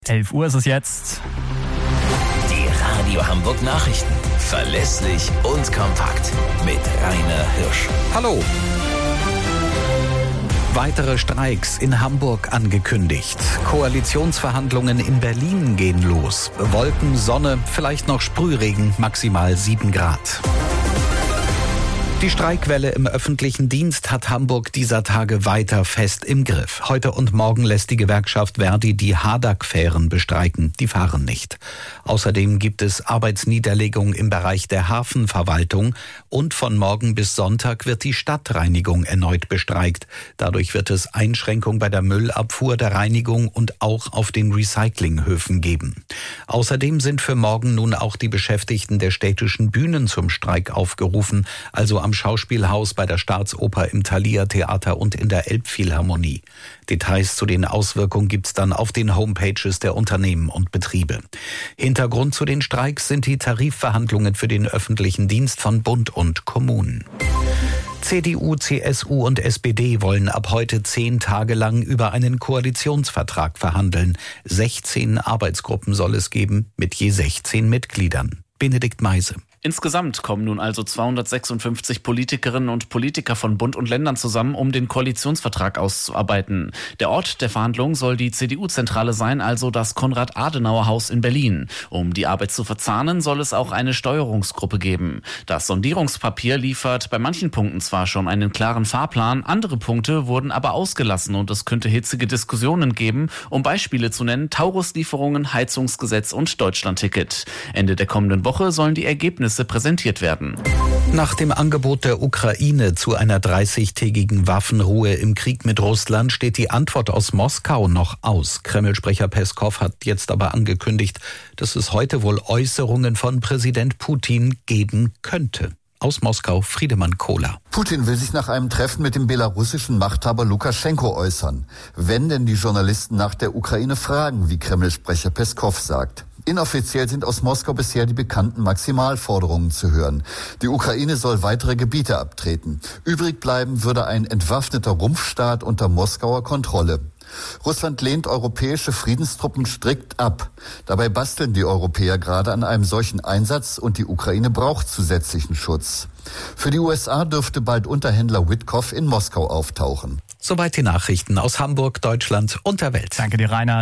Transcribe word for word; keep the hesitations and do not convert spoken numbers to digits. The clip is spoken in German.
elf Uhr ist es jetzt. Die Radio Hamburg Nachrichten. Verlässlich und kompakt. Mit Rainer Hirsch. Hallo. Weitere Streiks in Hamburg angekündigt. Koalitionsverhandlungen in Berlin gehen los. Wolken, Sonne, vielleicht noch Sprühregen, maximal sieben Grad. Die Streikwelle im öffentlichen Dienst hat Hamburg dieser Tage weiter fest im Griff. Heute und morgen lässt die Gewerkschaft Verdi die Hadak-Fähren bestreiken. Die fahren nicht. Außerdem gibt es Arbeitsniederlegungen im Bereich der Hafenverwaltung und von morgen bis Sonntag wird die Stadtreinigung erneut bestreikt. Dadurch wird es Einschränkungen bei der Müllabfuhr, der Reinigung und auch auf den Recyclinghöfen geben. Außerdem sind für morgen nun auch die Beschäftigten der städtischen Bühnen zum Streik aufgerufen, also am Schauspielhaus, bei der Staatsoper, im Thalia Theater und in der Elbphilharmonie. Details zu den Auswirkungen gibt's dann auf den Homepages der Unternehmen und Betriebe. Hintergrund zu den Streiks sind die Tarifverhandlungen für den öffentlichen Dienst von Bund und Kommunen. C D U, C S U und S P D wollen ab heute zehn Tage lang über einen Koalitionsvertrag verhandeln. sechzehn Arbeitsgruppen soll es geben, mit je sechzehn Mitgliedern. Benedikt Meise. Insgesamt kommen nun also zweihundertsechsundfünfzig Politikerinnen und Politiker von Bund und Ländern zusammen, um den Koalitionsvertrag auszuarbeiten. Der Ort der Verhandlungen soll die C D U-Zentrale sein, also das Konrad-Adenauer-Haus in Berlin. Um die Arbeit zu verzahnen, soll es auch eine Steuerungsgruppe geben. Das Sondierungspapier liefert bei manchen Punkten zwar schon einen klaren Fahrplan, andere Punkte wurden aber ausgelassen und es könnte hitzige Diskussionen geben. Um Beispiele zu nennen: Tauruslieferungen, Heizungsgesetz und Deutschlandticket. Ende der kommenden Woche sollen die Ergebnisse präsentiert werden. Nach dem Angebot der Ukraine zu einer dreißigtägigen Waffenruhe im Krieg mit Russland steht die Antwort aus Moskau noch aus. Kreml-Sprecher Peskow hat jetzt aber angekündigt, dass es heute wohl Äußerungen von Präsident Putin geben könnte. Aus Moskau, Friedemann Kohler. Putin will sich nach einem Treffen mit dem belarussischen Machthaber Lukaschenko äußern. Wenn denn die Journalisten nach der Ukraine fragen, wie Kreml-Sprecher Peskow sagt. Inoffiziell sind aus Moskau bisher die bekannten Maximalforderungen zu hören. Die Ukraine soll weitere Gebiete abtreten. Übrig bleiben würde ein entwaffneter Rumpfstaat unter Moskauer Kontrolle. Russland lehnt europäische Friedenstruppen strikt ab. Dabei basteln die Europäer gerade an einem solchen Einsatz und die Ukraine braucht zusätzlichen Schutz. Für die U S A dürfte bald Unterhändler Witkoff in Moskau auftauchen. Soweit die Nachrichten aus Hamburg, Deutschland und der Welt. Danke dir, Rainer.